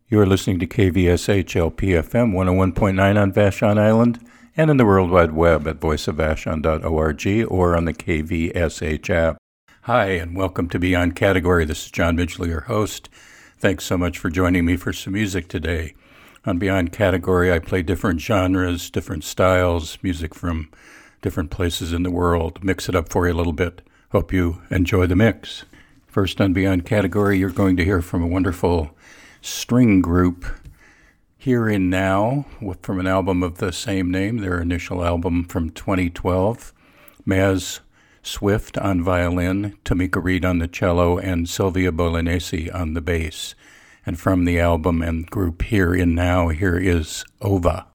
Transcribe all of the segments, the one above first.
You are listening to KVSH LPFM 101.9 on Vashon Island and in the World Wide Web at voiceofvashon.org or on the KVSH app. Hi, and welcome to Beyond Category. This is John Midgley, your host. Thanks so much for joining me for some music today. On Beyond Category, I play different genres, different styles, music from different places in the world. Mix it up for you a little bit. Hope you enjoy the mix. First on Beyond Category, you're going to hear from a wonderful string group, Here and Now, from an album of the same name, their initial album from 2012. Maz Swift on violin, Tamika Reed on the cello, and Sylvia Bolognesi on the bass. And from the album and group Here and Now, here is Ova.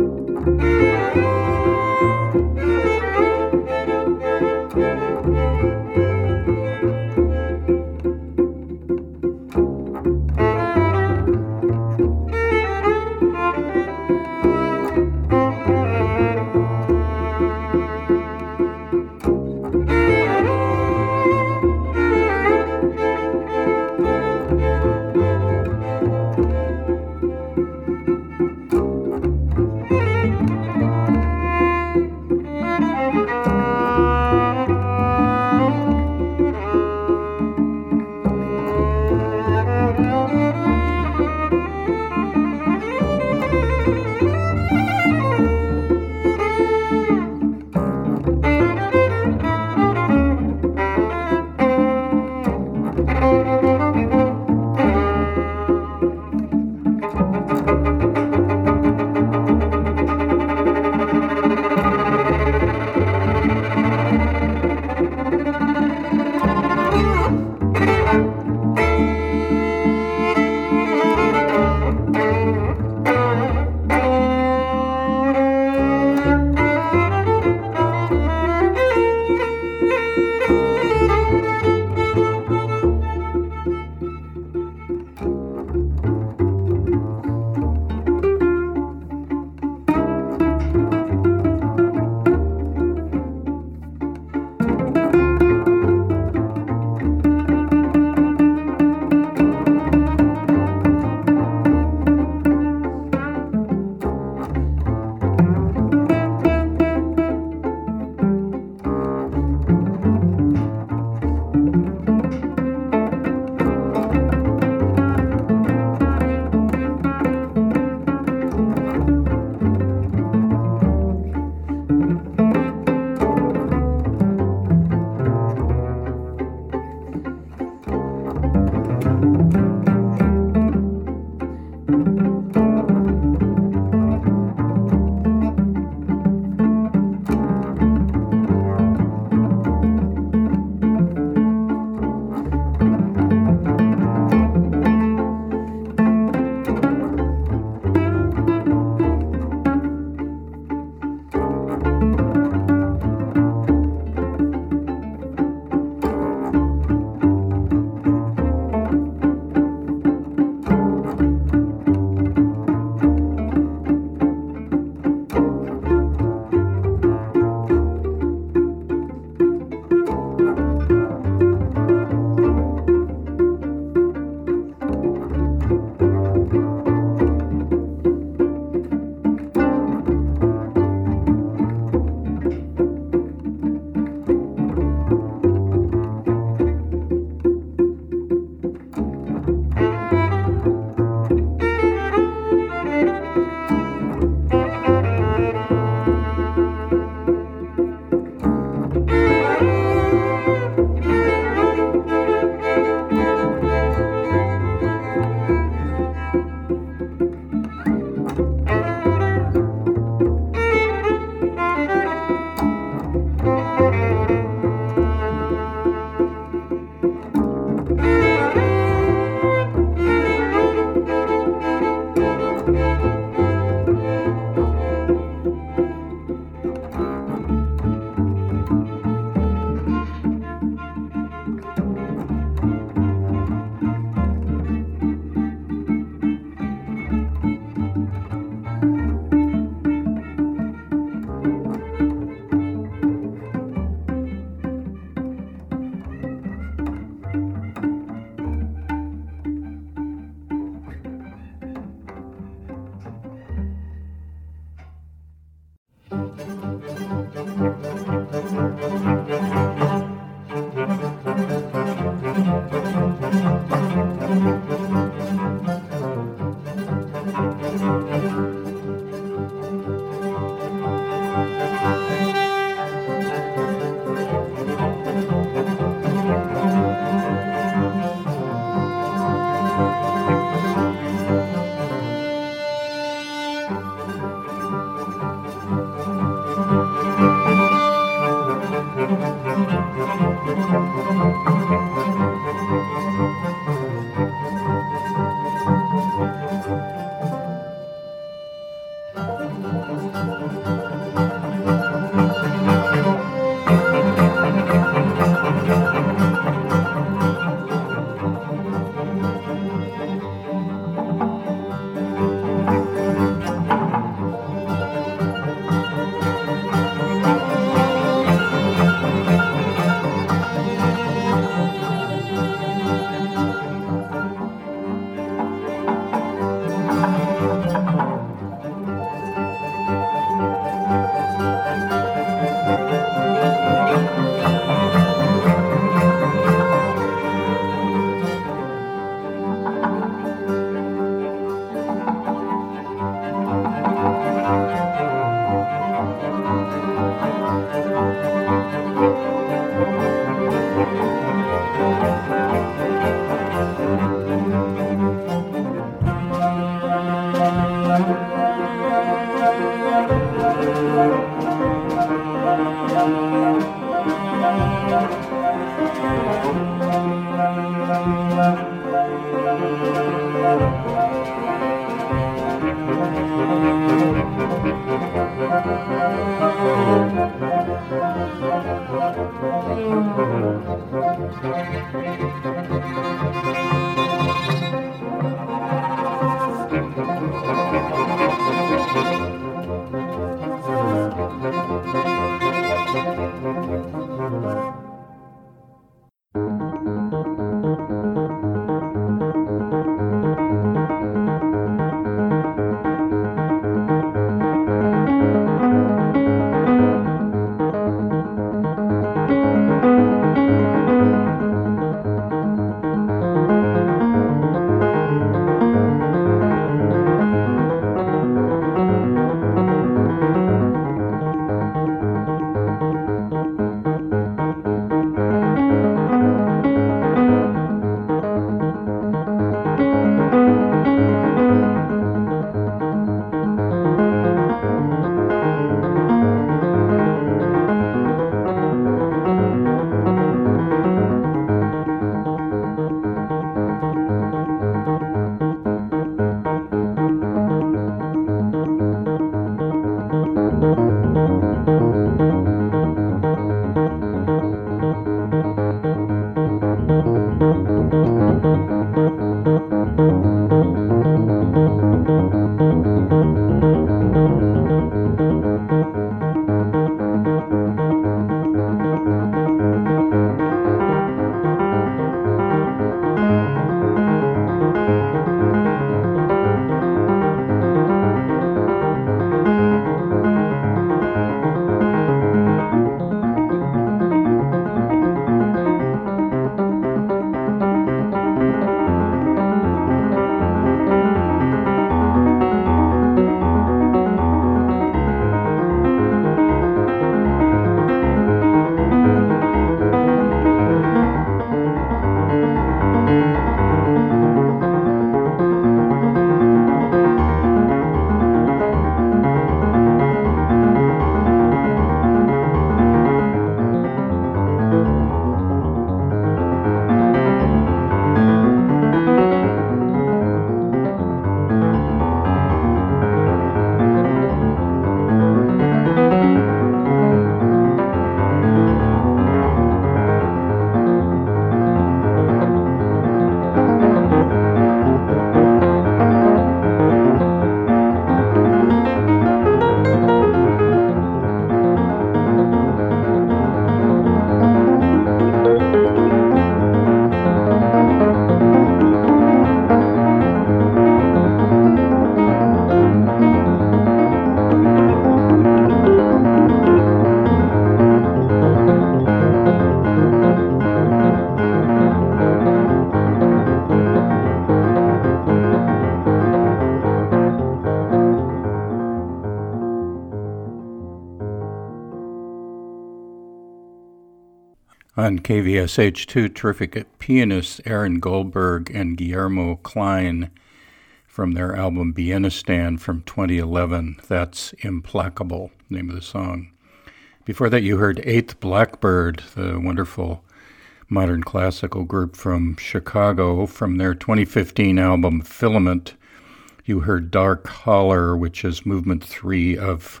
On KVSH2, terrific pianists Aaron Goldberg and Guillermo Klein from their album Bienistan from 2011. That's Implacable, name of the song. Before that, you heard Eighth Blackbird, the wonderful modern classical group from Chicago, from their 2015 album Filament. You heard Dark Holler, which is movement 3 of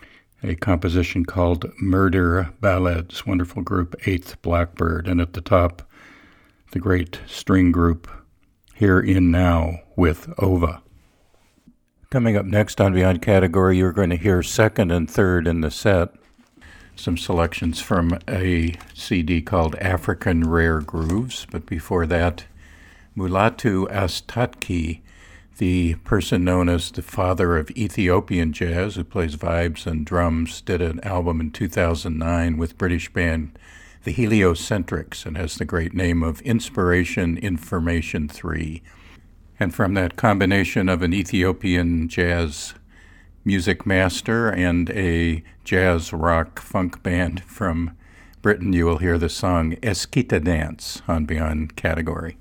a composition called Murder Ballads, wonderful group Eighth Blackbird. And at the top, the great string group Here in Now with Ova. Coming up next on Beyond Category, you're going to hear second and third in the set. Some selections from a CD called African Rare Grooves. But before that, Mulatu Astatke, the person known as the father of Ethiopian jazz, who plays vibes and drums, did an album in 2009 with British band The Heliocentrics and has the great name of Inspiration Information 3. And from that combination of an Ethiopian jazz music master and a jazz rock funk band from Britain, you will hear the song Eskita Dance on Beyond Category.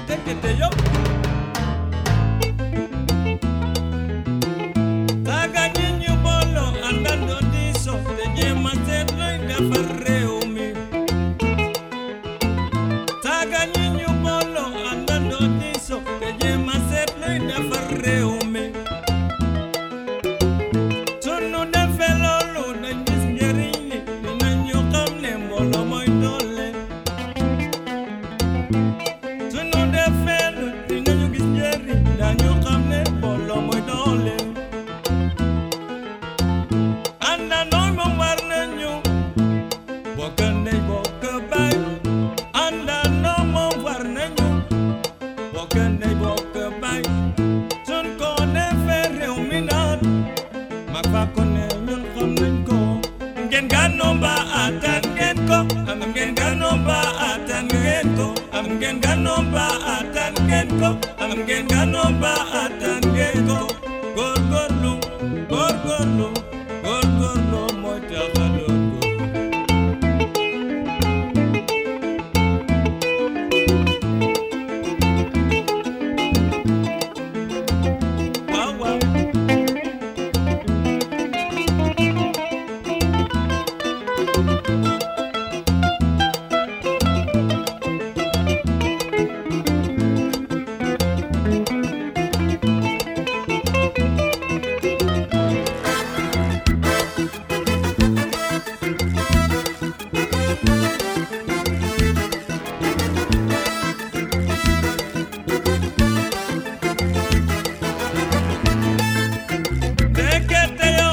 tekete yo. Taga nyinyu bolo andando diso te jema tetlo ina farreo mi. Taga nyinyu bolo andando diso te jema tetlo ina farreo mi. Tunu de felolo na njis nyerini ina nyo kamne mbolo moy dole. Tunu de felo ina nyo gis nyeri na nyo kamne mbolo moy dole. Anda no mo warna nyo bokane bokabay. Anda no mo warna nyo bokane bokabay. Tun ko ne fere uminat makakone nyun kamnen ko. Ngen ganomba atan ngen ko. Am ngen ganomba atan ngen ko. Am ngen ganomba atan ngen ko. Am ngen ganomba atan ngen ko. Gorgorlu, gorgorlu, gorgorlu moja kadongo. Wow wow. Tekete yo.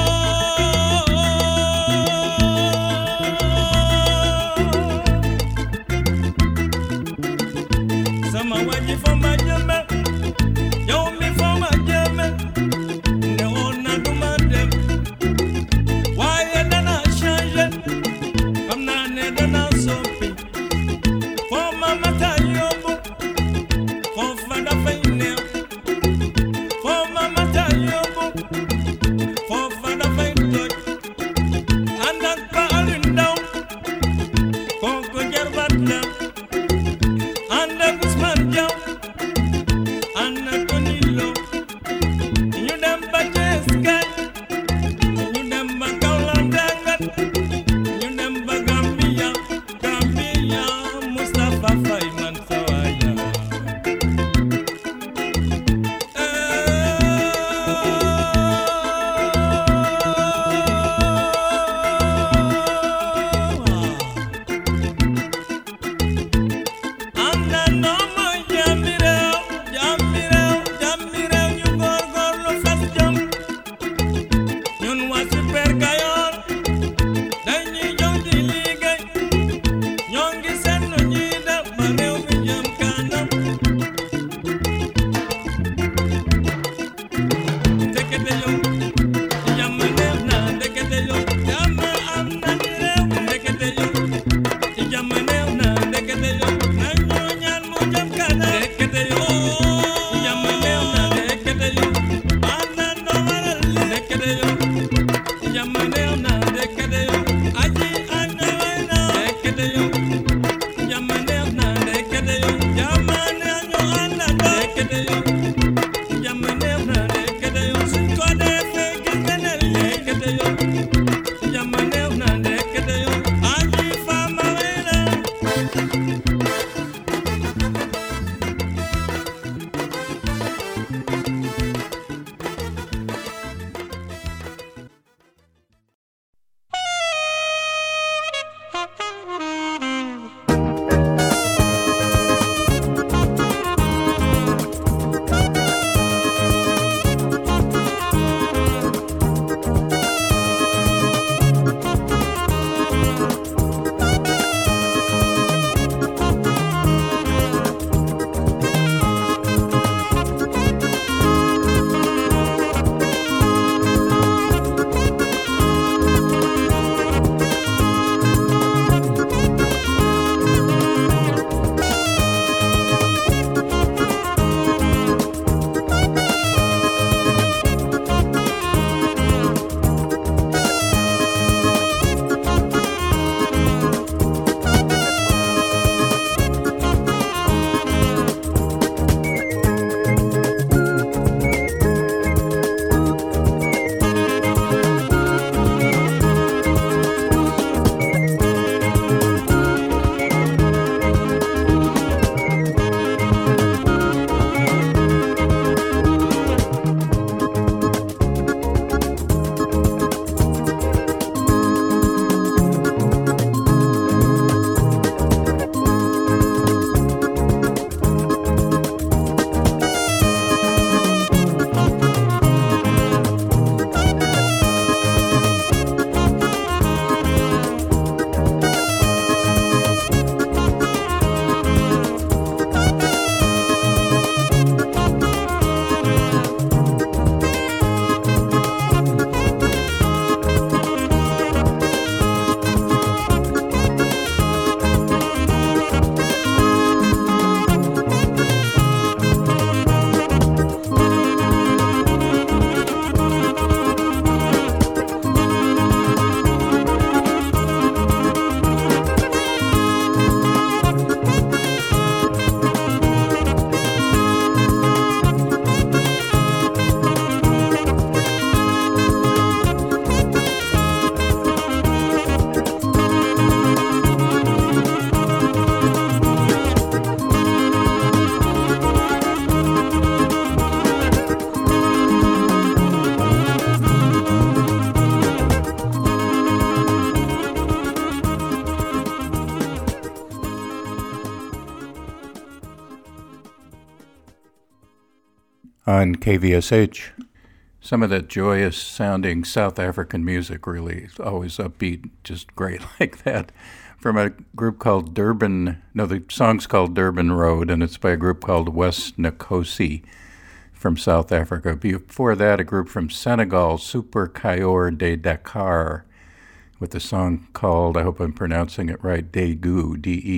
Sama waji foma jeme, yo mi foma jeme. Ne ona dumande, waye nana change. Kamna ne on KVSH. Some of that joyous sounding South African music, really always upbeat, just great like that. From a group called the song's called Durban Road, and it's by a group called West Nkosi from South Africa. Before that, a group from Senegal, Super Kayor de Dakar, with a song called, I hope I'm pronouncing it right, Degoo,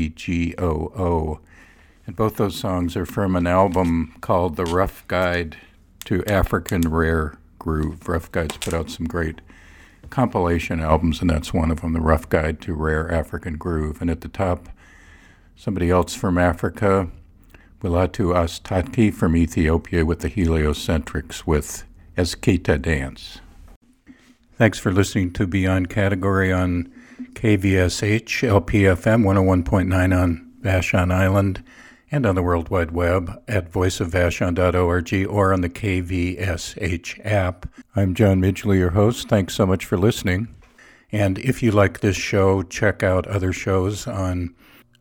Degoo. And both those songs are from an album called The Rough Guide to African Rare Groove. Rough Guide's put out some great compilation albums, and that's one of them, The Rough Guide to Rare African Groove. And at the top, somebody else from Africa, Mulatu Astati from Ethiopia with the Heliocentrics with Eskita Dance. Thanks for listening to Beyond Category on KVSH, LPFM 101.9 on Vashon Island, and on the World Wide Web at voiceofvashon.org or on the KVSH app. I'm John Midgley, your host. Thanks so much for listening. And if you like this show, check out other shows on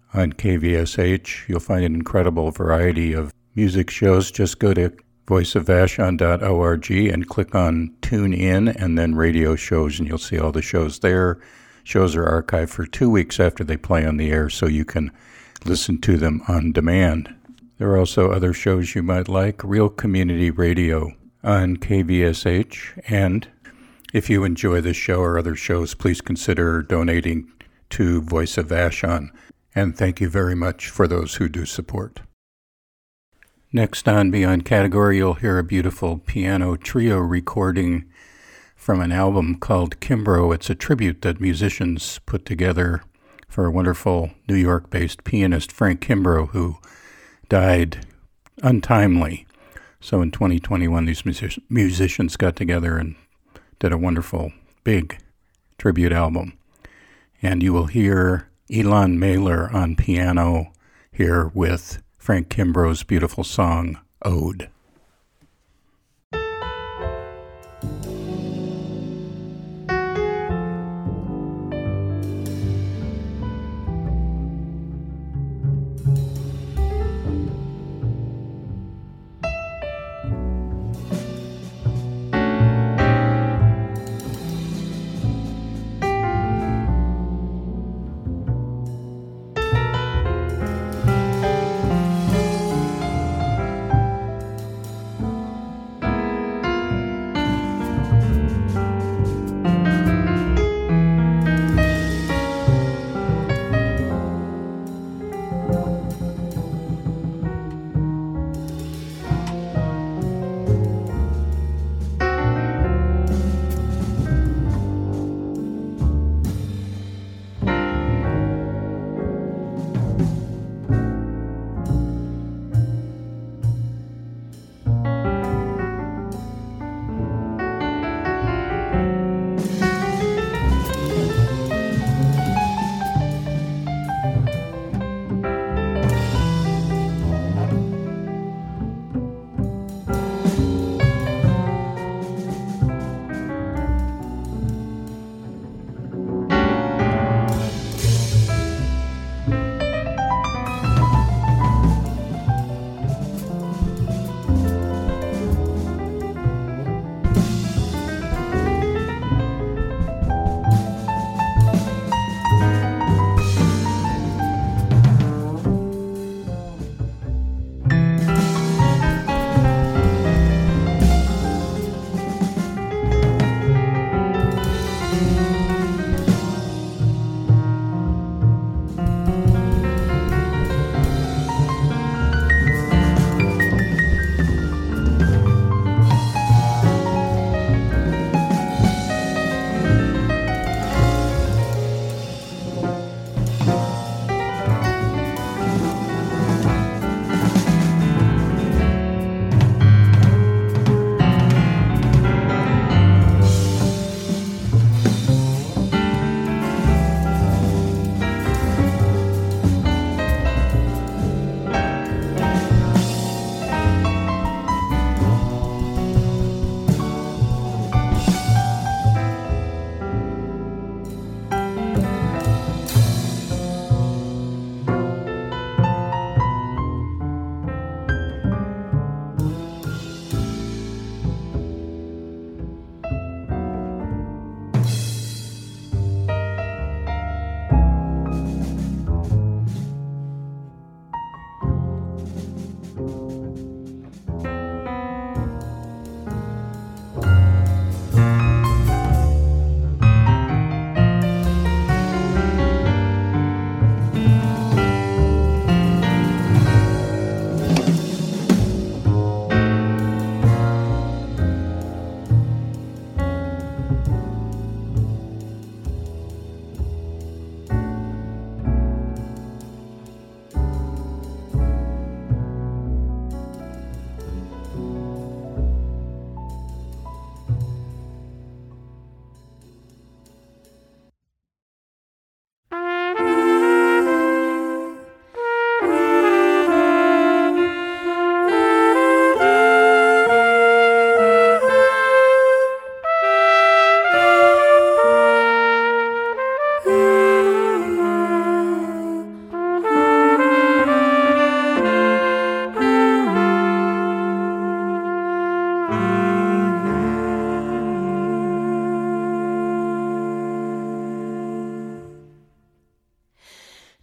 KVSH. You'll find an incredible variety of music shows. Just go to voiceofvashon.org and click on Tune In and then radio shows, and you'll see all the shows there. Shows are archived for 2 weeks after they play on the air, so you can listen to them on demand. There are also other shows you might like, Real Community Radio on KVSH, and if you enjoy this show or other shows, please consider donating to Voice of Vashon, and thank you very much for those who do support. Next on Beyond Category, you'll hear a beautiful piano trio recording from an album called Kimbrough. It's a tribute that musicians put together for a wonderful New York-based pianist, Frank Kimbrough, who died untimely. So in 2021, these musicians got together and did a wonderful, big tribute album. And you will hear Ilan Mailer on piano here with Frank Kimbrough's beautiful song, Ode.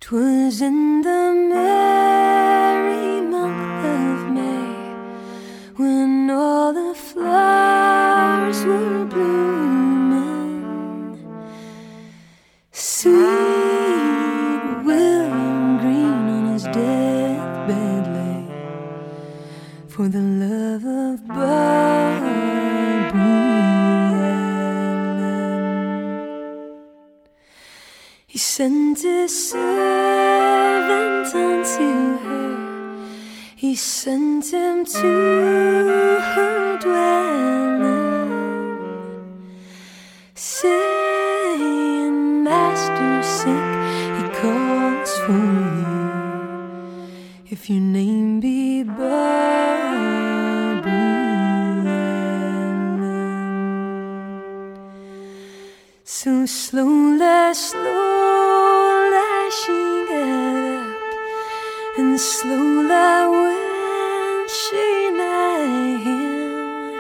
'Twas in the merry month of May, when all the flowers were blooming. Sweet William Green on his deathbed lay, for the love of Barbary Allen. He sent his servant unto her, he sent him to her dwelling, saying, Master sick, he calls for you, if your name be Barbary Allen. So slowly she got up, and slowly went she nigh him,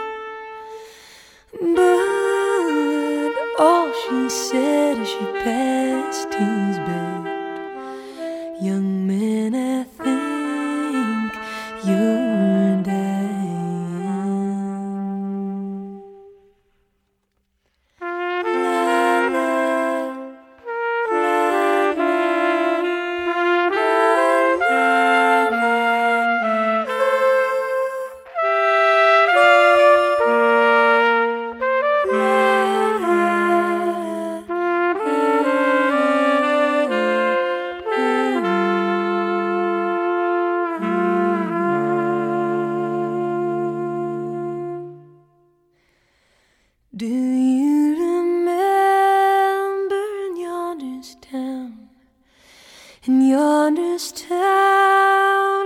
but all she said as she passed his bed, young man, I think you're dying. Do you remember in yonder's town, in yonder's town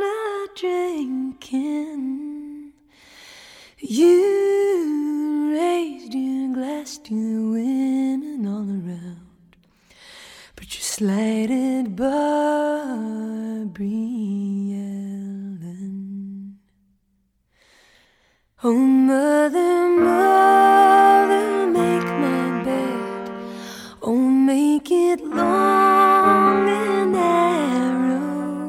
a-drinking? You raised your glass to the women all around, but you slighted Barbary Allen. Oh, mother, mother, make my bed. Oh, make it long and narrow.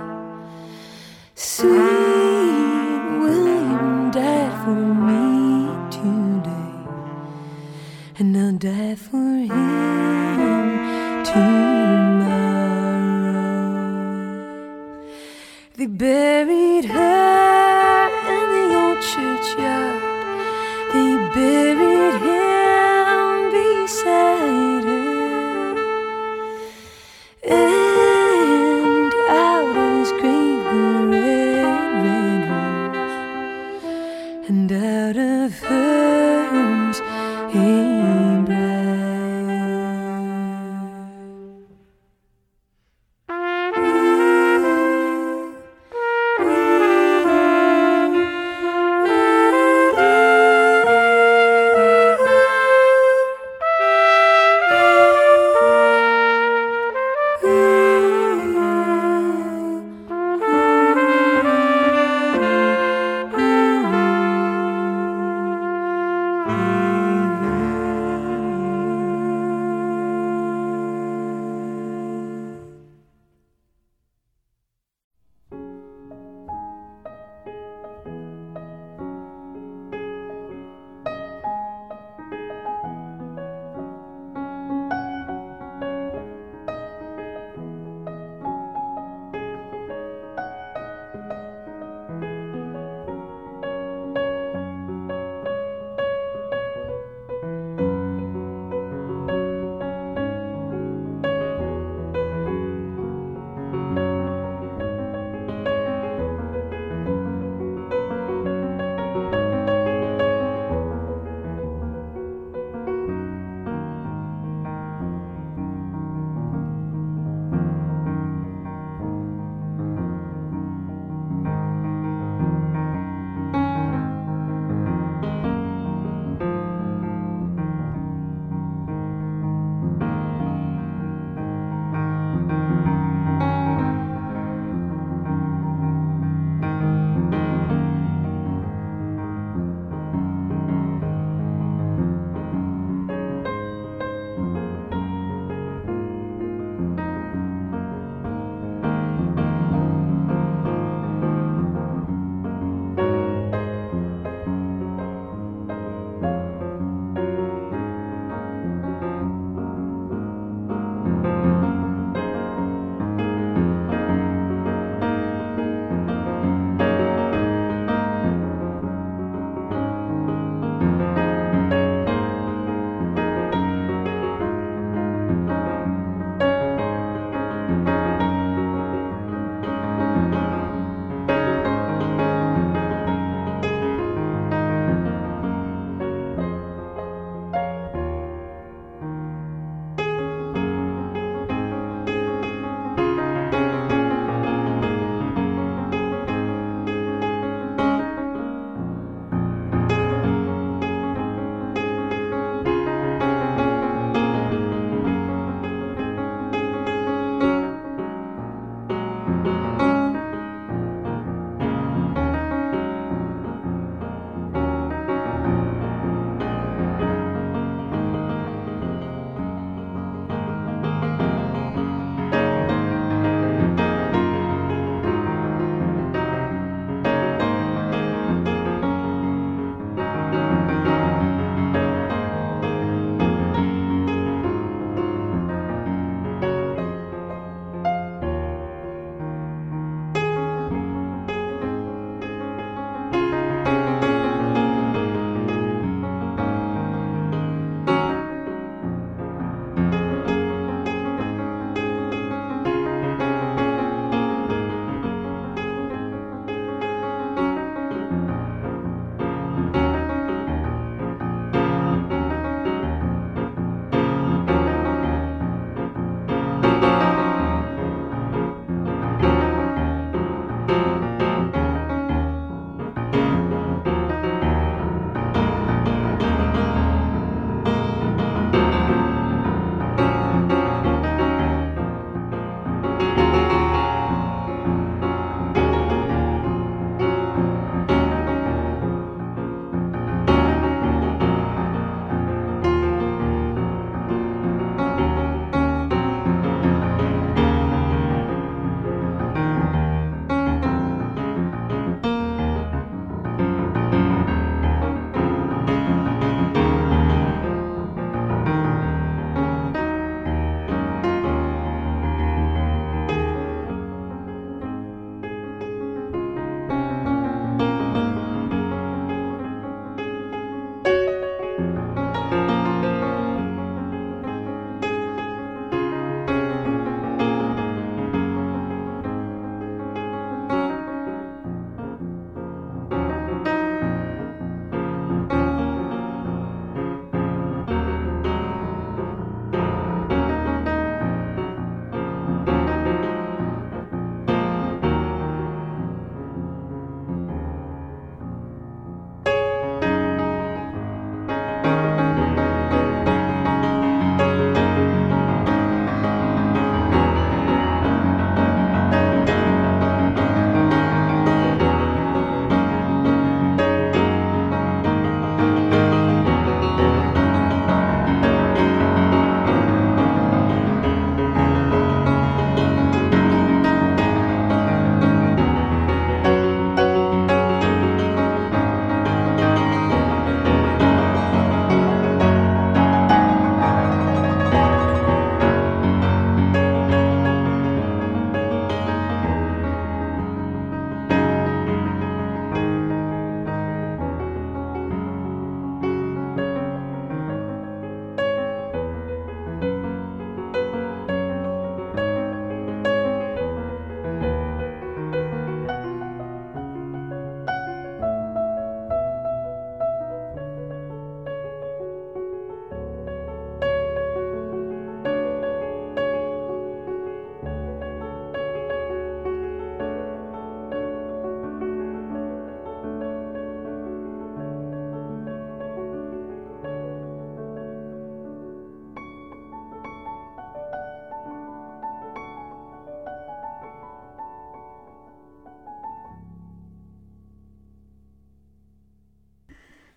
Sweet William died for me today, and I'll die for him tomorrow. They buried her in the old churchyard, they buried him beside her, and out of his grave the red, red rose, and out of hers a bride. Ooh, ooh.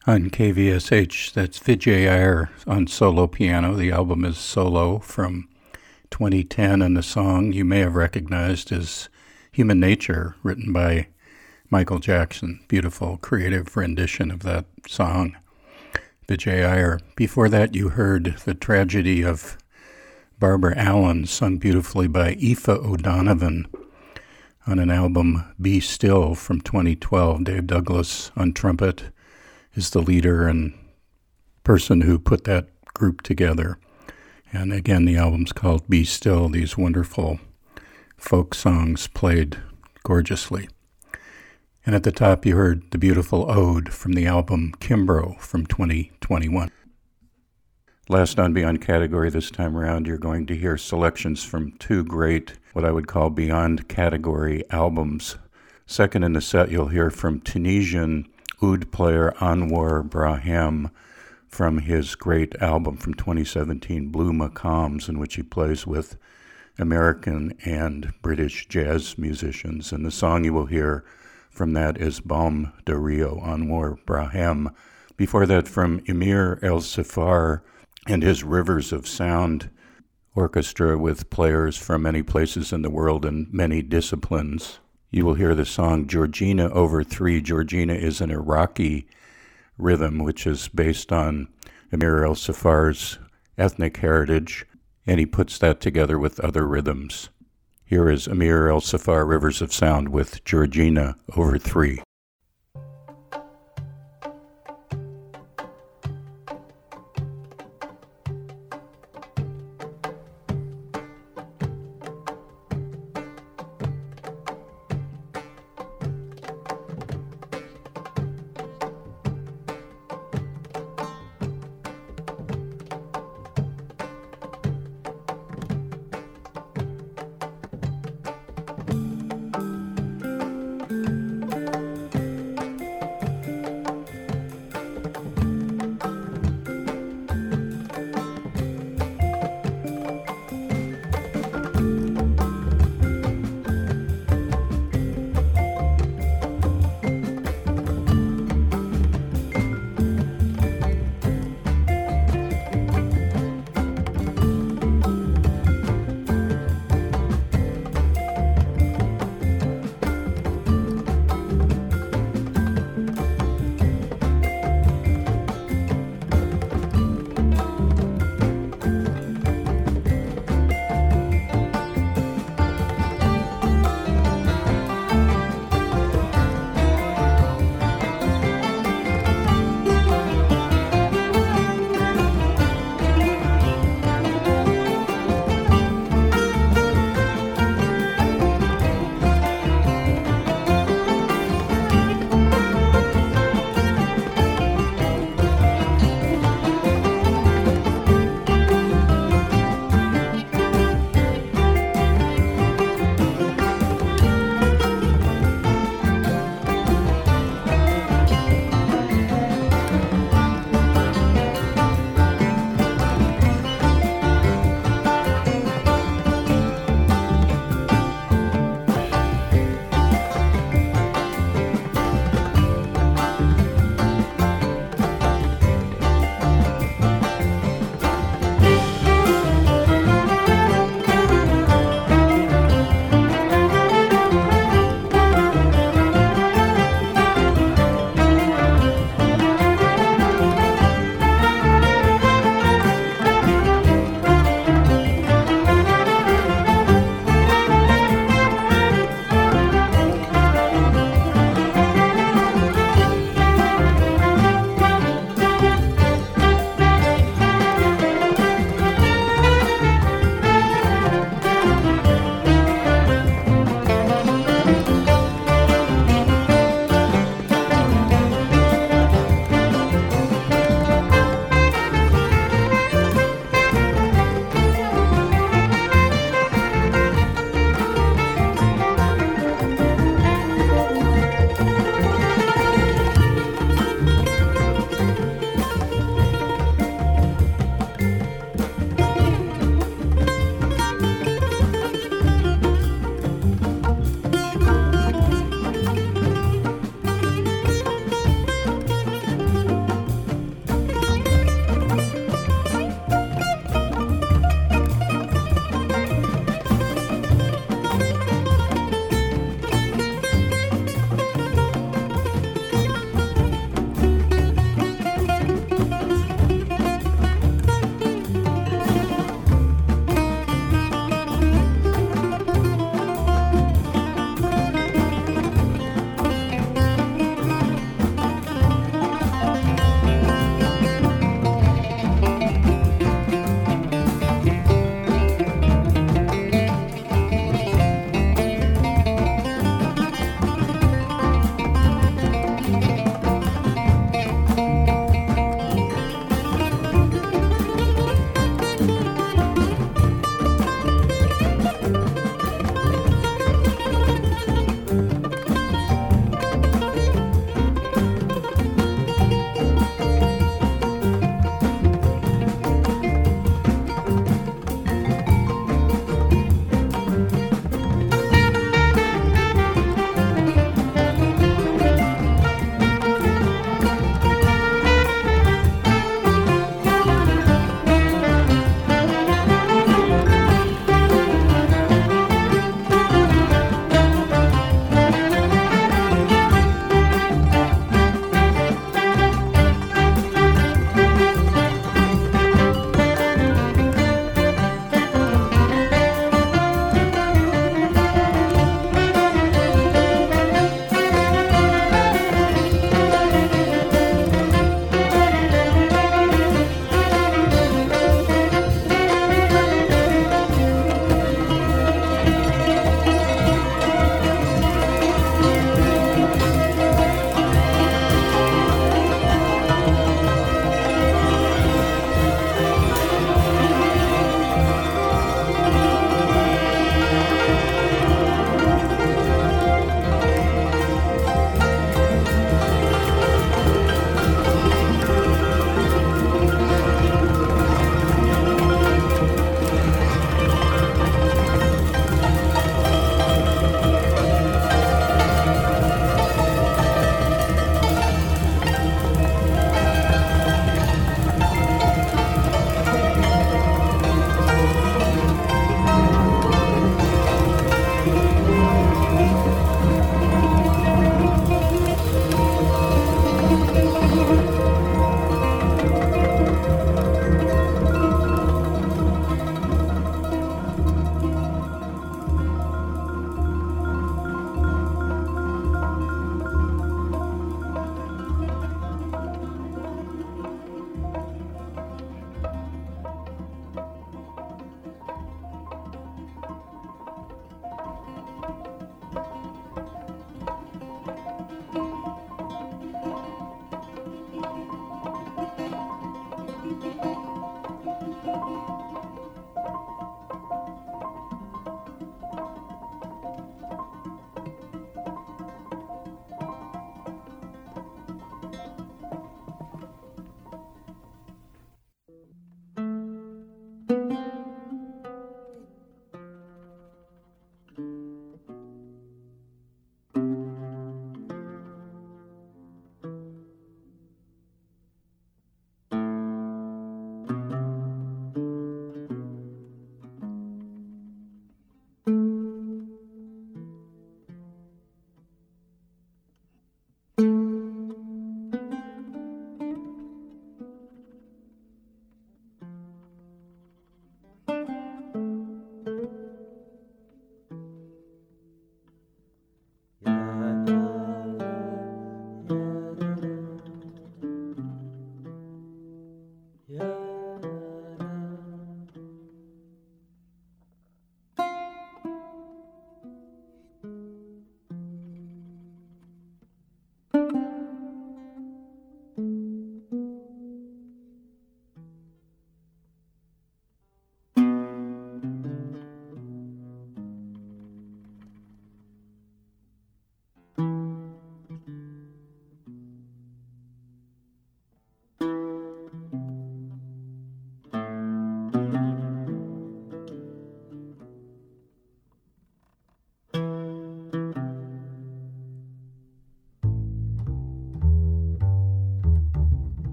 On KVSH, that's Vijay Iyer on solo piano. The album is Solo from 2010, and the song you may have recognized is Human Nature, written by Michael Jackson. Beautiful, creative rendition of that song. Vijay Iyer. Before that, you heard The Tragedy of Barbara Allen, sung beautifully by Aoife O'Donovan on an album, Be Still, from 2012. Dave Douglas on trumpet is the leader and person who put that group together. And again, the album's called Be Still, these wonderful folk songs played gorgeously. And at the top, you heard the beautiful Ode from the album Kimbrough from 2021. Last on Beyond Category this time around, you're going to hear selections from two great, what I would call Beyond Category albums. Second in the set, you'll hear from Tunisian oud player Anwar Brahim from his great album from 2017, Blue Maqams, in which he plays with American and British jazz musicians. And the song you will hear from that is Balm de Rio, Anwar Brahim. Before that, from Emir El Safar and his Rivers of Sound orchestra with players from many places in the world and many disciplines. You will hear the song Georgina Over 3. Georgina is an Iraqi rhythm, which is based on Emir El Safar's ethnic heritage, and he puts that together with other rhythms. Here is Emir El Safar, Rivers of Sound, with Georgina Over 3.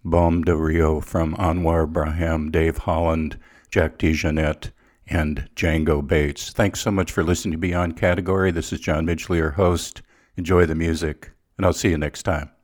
Baume de Rio from Anwar Braham, Dave Holland, Jack DeJohnette, and Django Bates. Thanks so much for listening to Beyond Category. This is John Midgley, your host. Enjoy the music, and I'll see you next time.